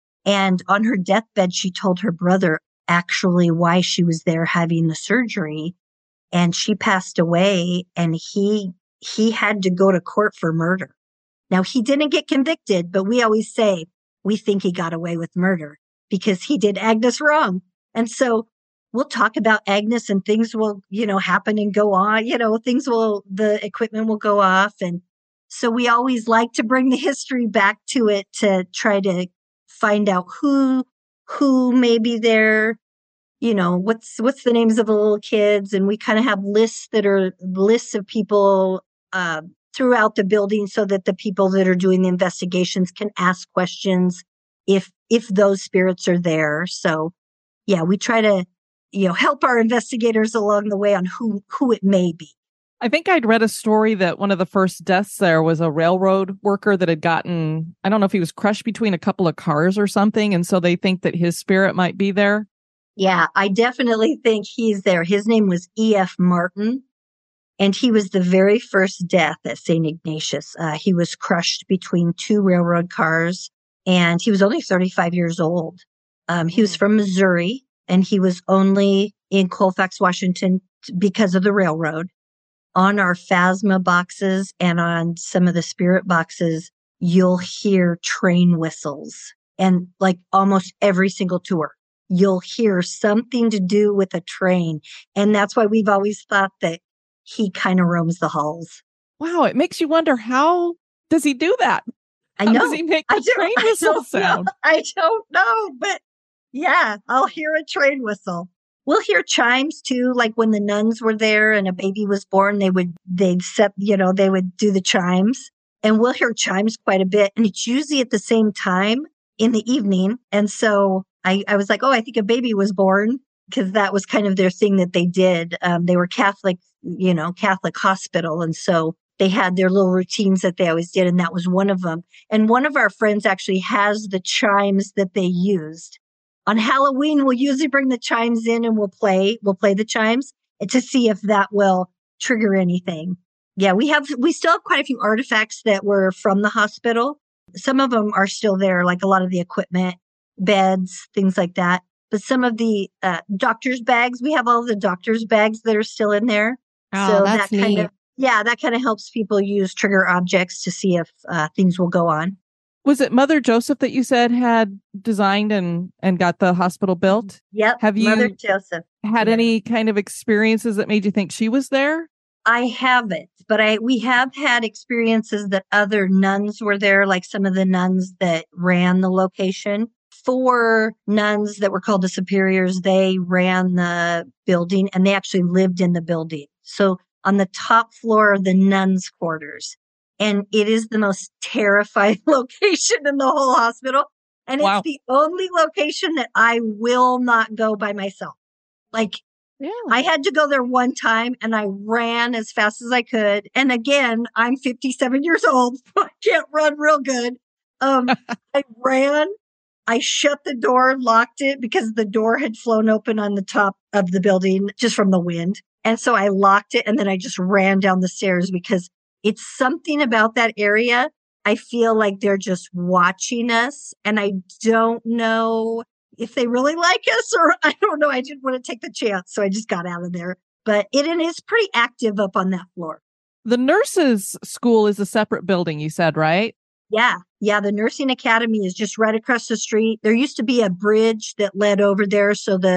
And on her deathbed, she told her brother actually why she was there having the surgery. And she passed away and he, he had to go to court for murder. Now he didn't get convicted, but we always say we think he got away with murder because he did Agnes wrong. And so we'll talk about Agnes and things will, you know, happen and go on, you know, things will, the equipment will go off. And so we always like to bring the history back to it to try to find out who, who may be there, you know, what's, what's the names of the little kids. And we kind of have lists that are lists of people uh, throughout the building so that the people that are doing the investigations can ask questions if, if those spirits are there. So yeah, we try to, you know, help our investigators along the way on who, who it may be. I think I'd read a story that one of the first deaths there was a railroad worker that had gotten, I don't know if he was crushed between a couple of cars or something. And so they think that his spirit might be there. Yeah, I definitely think he's there. His name was E F Martin, and he was the very first death at Saint Ignatius. Uh, he was crushed between two railroad cars, and he was only thirty-five years old. Um, he was from Missouri, and he was only in Colfax, Washington because of the railroad. On our Phasma boxes and on some of the spirit boxes, you'll hear train whistles. And like almost every single tour, you'll hear something to do with a train. And that's why we've always thought that he kind of roams the halls. Wow, it makes you wonder, how does he do that? I how know. How does he make the train whistle sound? Know. I don't know, but yeah, I'll hear a train whistle. We'll hear chimes too, like when the nuns were there and a baby was born, they would, they'd set, you know, they would do the chimes, and we'll hear chimes quite a bit. And it's usually at the same time in the evening. And so I, I was like, oh, I think a baby was born, because that was kind of their thing that they did. Um, they were Catholic, you know, Catholic hospital. And so they had their little routines that they always did. And that was one of them. And one of our friends actually has the chimes that they used. On Halloween, we'll usually bring the chimes in and we'll play, we'll play the chimes to see if that will trigger anything. Yeah, we have, we still have quite a few artifacts that were from the hospital. Some of them are still there, like a lot of the equipment, beds, things like that. But some of the uh, doctor's bags, we have all the doctor's bags that are still in there. Oh, so that's that kind neat. of, yeah, that kind of helps people use trigger objects to see if uh, things will go on. Was it Mother Joseph that you said had designed and, and got the hospital built? Yep. Have you Mother Joseph had yeah. any kind of experiences that made you think she was there? I haven't, but I we have had experiences that other nuns were there, like some of the nuns that ran the location. Four nuns that were called the superiors, they ran the building and they actually lived in the building. So on the top floor of the nuns' quarters. And it is the most terrifying location in the whole hospital. And Wow. it's the only location that I will not go by myself. Like, Yeah. I had to go there one time and I ran as fast as I could. And again, I'm fifty-seven years old, so I can't run real good. Um, I ran, I shut the door, locked it because the door had flown open on the top of the building just from the wind. And so I locked it and then I just ran down the stairs because it's something about that area. I feel like they're just watching us, and I don't know if they really like us, or I don't know. I didn't want to take the chance, so I just got out of there. But it, it is pretty active up on that floor. The nurses' school is a separate building, you said, right? Yeah. Yeah. The nursing academy is just right across the street. There used to be a bridge that led over there, so the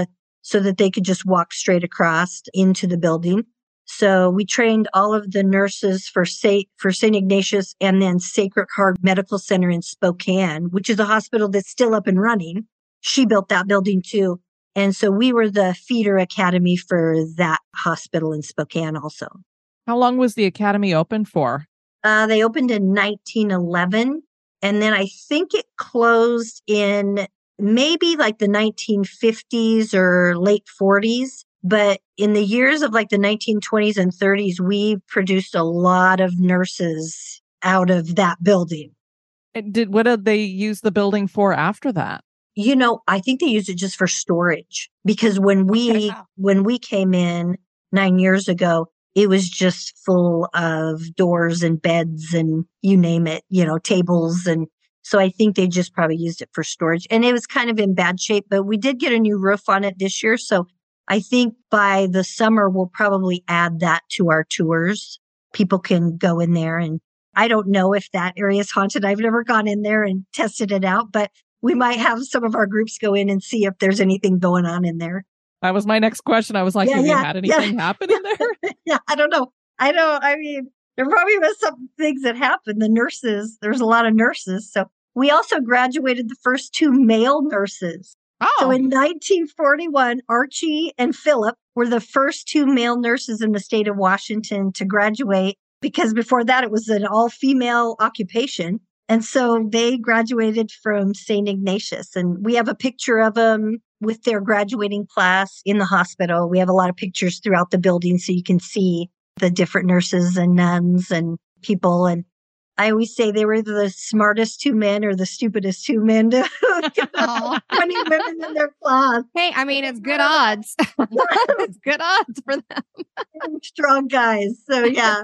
so that they could just walk straight across into the building. So we trained all of the nurses for Saint for Saint Ignatius and then Sacred Heart Medical Center in Spokane, which is a hospital that's still up and running. She built that building too. And so we were the feeder academy for that hospital in Spokane also. How long was the academy open for? Uh, they opened in nineteen eleven. And then I think it closed in maybe like the nineteen fifties or late forties. But in the years of like the nineteen twenties and thirties, we produced a lot of nurses out of that building. Did what did they use the building for after that? You know, I think they used it just for storage, because when we when we came in nine years ago, it was just full of doors and beds and you name it, you know, tables. And so I think they just probably used it for storage. And it was kind of in bad shape, but we did get a new roof on it this year. So I think by the summer, we'll probably add that to our tours. People can go in there, and I don't know if that area is haunted. I've never gone in there and tested it out, but we might have some of our groups go in and see if there's anything going on in there. That was my next question. I was like, Yeah, have yeah, you had anything yeah. happen in there? Yeah, I don't know. I don't, I mean, there probably was some things that happened. The nurses, there's a lot of nurses. So we also graduated the first two male nurses. Oh. So in nineteen forty-one, Archie and Philip were the first two male nurses in the state of Washington to graduate, because before that it was an all-female occupation. And so they graduated from Saint Ignatius. And we have a picture of them with their graduating class in the hospital. We have a lot of pictures throughout the building so you can see the different nurses and nuns and people. And I always say they were either the smartest two men or the stupidest two men to get twenty women in their class. Hey, I mean, it's good odds. It's good odds for them. Strong guys. So, yeah.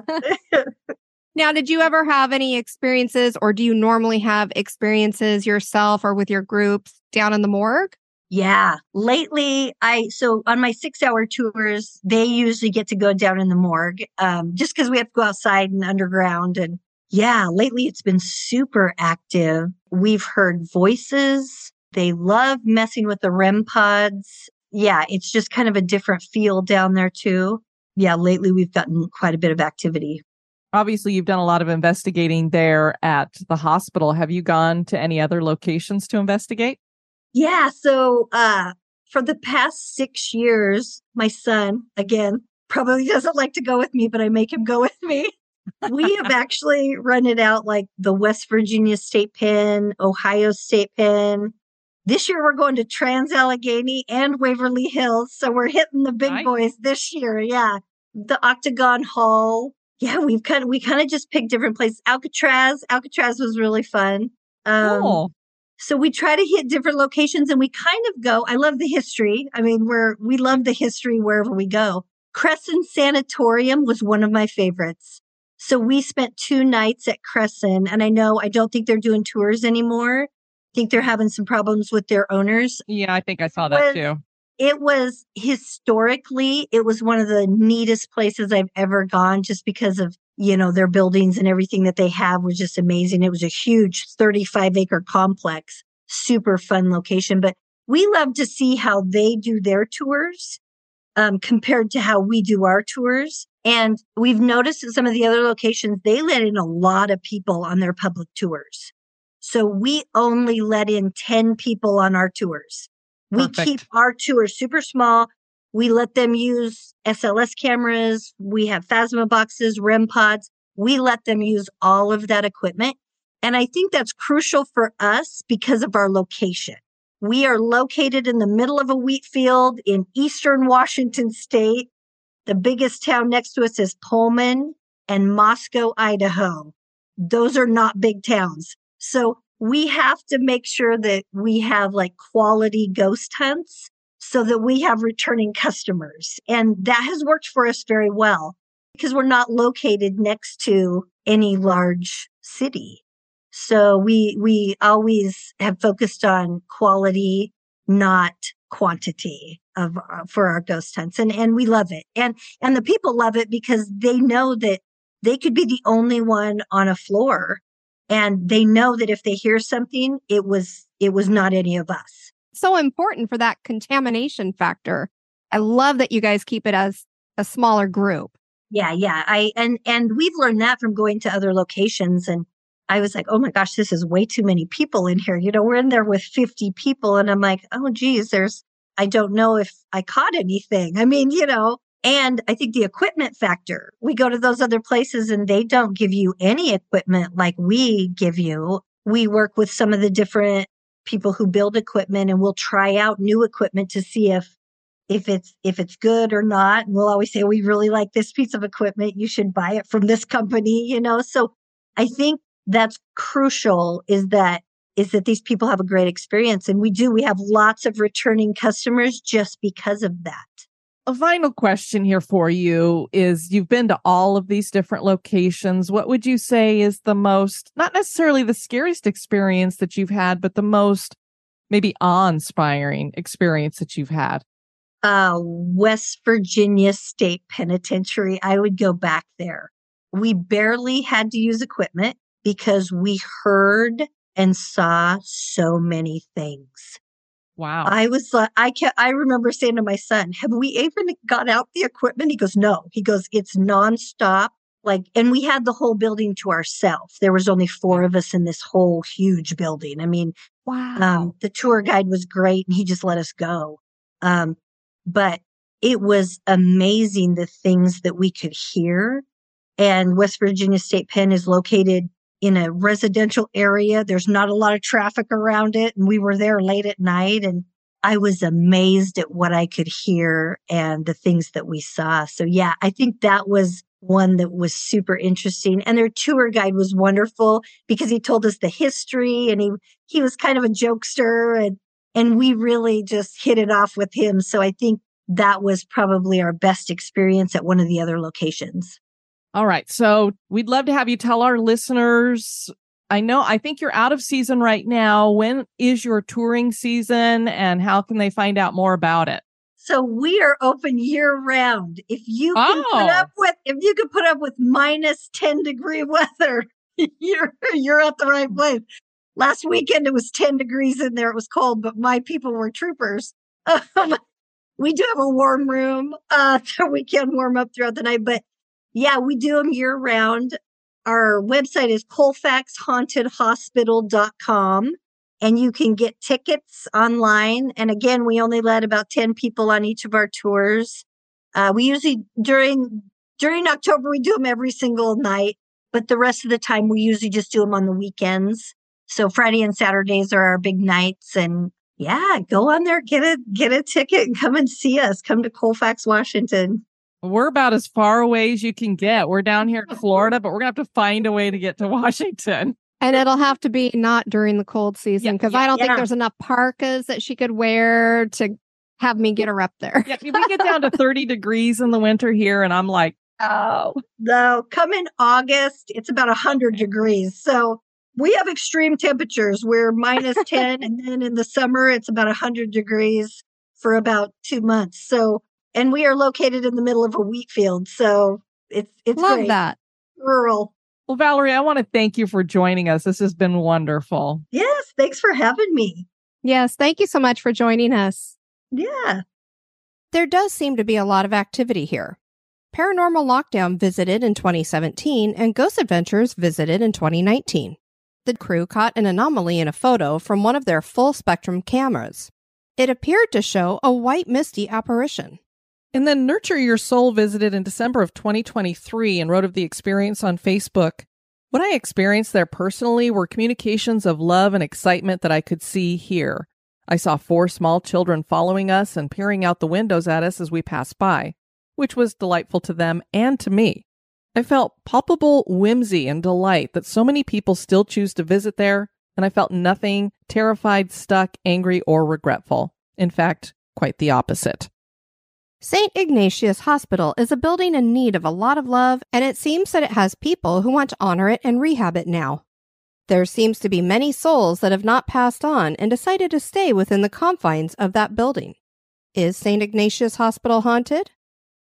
Now, did you ever have any experiences, or do you normally have experiences yourself or with your groups down in the morgue? Yeah. Lately, I, so on my six hour tours, they usually get to go down in the morgue, um, just because we have to go outside and underground. And yeah, lately it's been super active. We've heard voices. They love messing with the R E M pods. Yeah, it's just kind of a different feel down there too. Yeah, lately we've gotten quite a bit of activity. Obviously, you've done a lot of investigating there at the hospital. Have you gone to any other locations to investigate? Yeah. So uh, for the past six years, my son, again, probably doesn't like to go with me, but I make him go with me. We have actually rented out like the West Virginia State Pen, Ohio State Pen. This year, we're going to Trans-Allegheny and Waverly Hills. So we're hitting the big Nice. boys this year. Yeah. The Octagon Hall. Yeah, we've kind of, we kind of just picked different places. Alcatraz, Alcatraz was really fun. Um, Cool. So we try to hit different locations, and we kind of go, I love the history. I mean, we're, we love the history wherever we go. Crescent Sanatorium was one of my favorites. So we spent two nights at Crescent, and I know, I don't think they're doing tours anymore. I think they're having some problems with their owners. Yeah, I think I saw that too. It was historically, it was one of the neatest places I've ever gone, just because of, you know, their buildings and everything that they have was just amazing. It was a huge thirty-five acre complex, super fun location. But we love to see how they do their tours um, compared to how we do our tours. And we've noticed at some of the other locations, they let in a lot of people on their public tours. So we only let in ten people on our tours. We Perfect. keep our tours super small. We let them use S L S cameras. We have Phasma boxes, R E M pods. We let them use all of that equipment. And I think that's crucial for us because of our location. We are located in the middle of a wheat field in eastern Washington state. The biggest town next to us is Pullman and Moscow, Idaho. Those are not big towns. So we have to make sure that we have like quality ghost hunts so that we have returning customers. And that has worked for us very well because we're not located next to any large city. So we, we always have focused on quality, not quantity of uh, for our ghost hunts. And, and we love it. And, and the people love it because they know that they could be the only one on a floor. And they know that if they hear something, it was, it was not any of us. so important for that contamination factor. I love that you guys keep it as a smaller group. Yeah, yeah. I and and we've learned that from going to other locations. And I was like, oh my gosh, this is way too many people in here. You know, we're in there with fifty people. And I'm like, oh geez, there's, I don't know if I caught anything. I mean, you know, and I think the equipment factor, we go to those other places and they don't give you any equipment like we give you. We work with some of the different people who build equipment, and we'll try out new equipment to see if if it's if it's good or not. And we'll always say, we really like this piece of equipment. You should buy it from this company, you know? So I think that's crucial, is that is that these people have a great experience. And we do, we have lots of returning customers just because of that. A final question here for you is, you've been to all of these different locations. What would you say is the most, not necessarily the scariest experience that you've had, but the most maybe awe-inspiring experience that you've had? Uh, West Virginia State Penitentiary. I would go back there. We barely had to use equipment because we heard and saw so many things. Wow. I was like, I can I remember saying to my son, have we even got out the equipment? He goes, no. He goes, it's nonstop. Like, and we had the whole building to ourselves. There was only four of us in this whole huge building. I mean, wow. Um, the tour guide was great and he just let us go. Um, but it was amazing the things that we could hear. And West Virginia State Pen is located in a residential area. There's not a lot of traffic around it. And we were there late at night, and I was amazed at what I could hear and the things that we saw. So yeah, I think that was one that was super interesting. And their tour guide was wonderful because he told us the history, and he, he was kind of a jokester, and, and we really just hit it off with him. So I think that was probably our best experience at one of the other locations. All right. So we'd love to have you tell our listeners, I know, I think you're out of season right now. When is your touring season, and how can they find out more about it? So we are open year round. If you can Oh. put up with, if you can put up with minus ten degree weather, you're, you're at the right place. Last weekend, it was ten degrees in there. It was cold, but my people were troopers. Um, we do have a warm room, uh, so we can warm up throughout the night, but yeah, we do them year round. Our website is colfax haunted hospital dot com, and you can get tickets online. And again, we only let about ten people on each of our tours. Uh, we usually, during, during October, we do them every single night, but the rest of the time we usually just do them on the weekends. So Friday and Saturdays are our big nights. And yeah, go on there, get a, get a ticket and come and see us. Come to Colfax, Washington. We're about as far away as you can get. We're down here in Florida, but we're going to have to find a way to get to Washington. And it'll have to be not during the cold season, because Yeah, I don't yeah. think there's enough parkas that she could wear to have me get her up there. Yeah, we get down to thirty degrees in the winter here, and I'm like, Oh, No, come in August. It's about one hundred degrees. So we have extreme temperatures. We're minus ten. And then in the summer, it's about one hundred degrees for about two months. So, and we are located in the middle of a wheat field. So it's, it's love great. that. Rural. well, Valerie, I want to thank you for joining us. This has been wonderful. Yes. Thanks for having me. Yes, thank you so much for joining us. Yeah. There does seem to be a lot of activity here. Paranormal Lockdown visited in twenty seventeen, and Ghost Adventures visited in twenty nineteen. The crew caught an anomaly in a photo from one of their full-spectrum cameras. It appeared to show a white misty apparition. And then Nurture Your Soul visited in December of twenty twenty-three and wrote of the experience on Facebook. What I experienced there personally were communications of love and excitement that I could see here. I saw four small children following us and peering out the windows at us as we passed by, which was delightful to them and to me. I felt palpable whimsy and delight that so many people still choose to visit there, and I felt nothing terrified, stuck, angry, or regretful. In fact, quite the opposite. Saint Ignatius Hospital is a building in need of a lot of love, and it seems that it has people who want to honor it and rehab it now. There seems to be many souls that have not passed on and decided to stay within the confines of that building. Is Saint Ignatius Hospital haunted?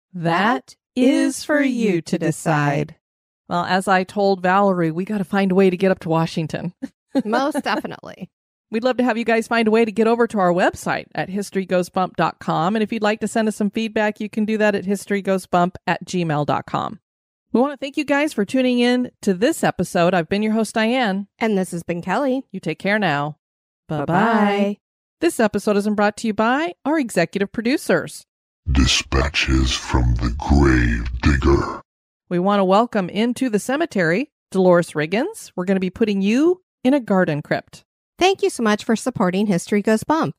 That is for you to decide. Well, as I told Valerie, we got to find a way to get up to Washington. Most definitely. We'd love to have you guys find a way to get over to our website at history goes bump dot com. And if you'd like to send us some feedback, you can do that at history goes bump at gmail dot com. We want to thank you guys for tuning in to this episode. I've been your host, Diane. And this has been Kelly. You take care now. Bye-bye. Bye-bye. This episode is brought to you by our executive producers. Dispatches from the Grave Digger. We want to welcome into the cemetery Dolores Riggins. We're going to be putting you in a garden crypt. Thank you so much for supporting History Goes Bump.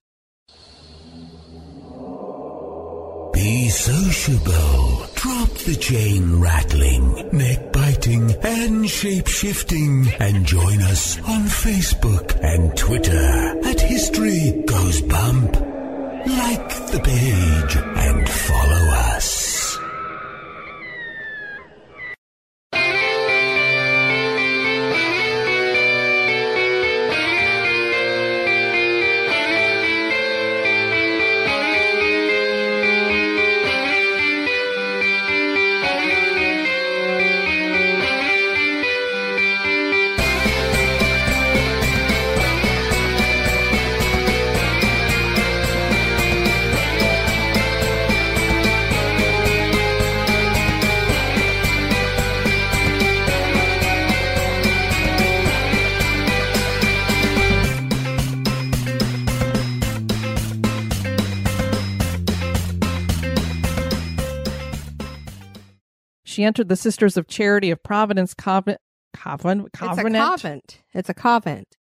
Be sociable. Drop the chain rattling, neck biting, and shape shifting. And join us on Facebook and Twitter at History Goes Bump. Like the page and follow us. She entered the Sisters of Charity of Providence Convent. Convent? It's a convent. It's a convent.